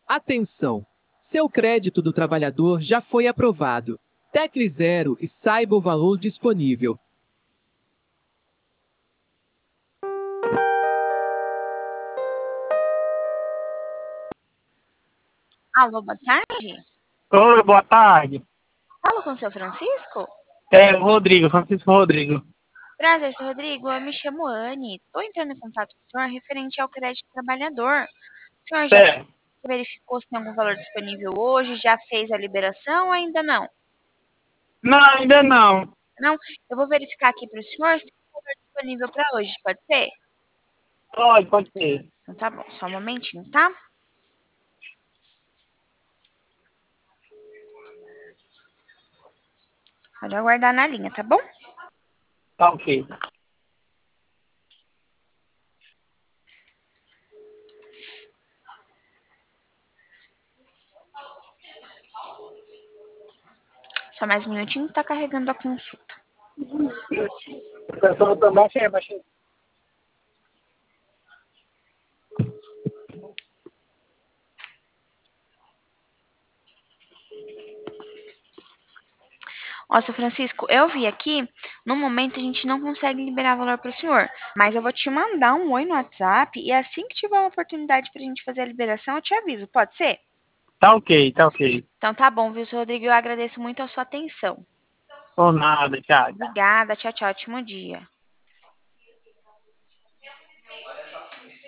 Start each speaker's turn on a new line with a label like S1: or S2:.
S1: Atenção! Seu crédito do trabalhador já foi aprovado. Tecle 0 e saiba o valor disponível.
S2: Alô, boa tarde.
S3: Oi, boa tarde.
S2: Falo com o seu Francisco?
S3: É o Rodrigo, Francisco Rodrigo.
S2: Prazer, seu Rodrigo. Eu me chamo Anne. Estou entrando em contato com o senhor referente ao crédito trabalhador. O senhor já
S3: É.
S2: verificou se tem algum valor disponível hoje? Já fez a liberação ou ainda não?
S3: Não, ainda não.
S2: Não? Eu vou verificar aqui para o senhor se tem um valor disponível para hoje. Pode ser?
S3: Pode ser.
S2: Então tá bom. Só um momentinho, tá? Pode aguardar na linha, tá bom?
S3: Tá ok.
S2: Só mais um minutinho, tá carregando a consulta.
S3: O pessoal tá baixinho.
S2: Ó, seu Francisco, eu vi aqui, no momento a gente não consegue liberar valor para o senhor, mas eu vou te mandar um oi no WhatsApp e assim que tiver uma oportunidade para a gente fazer a liberação, eu te aviso, pode ser?
S3: Tá ok, tá ok.
S2: Então tá bom, viu, seu Rodrigo? Eu agradeço muito a sua atenção.
S3: Por nada, tchau.
S2: Obrigada, tchau, tchau, ótimo dia.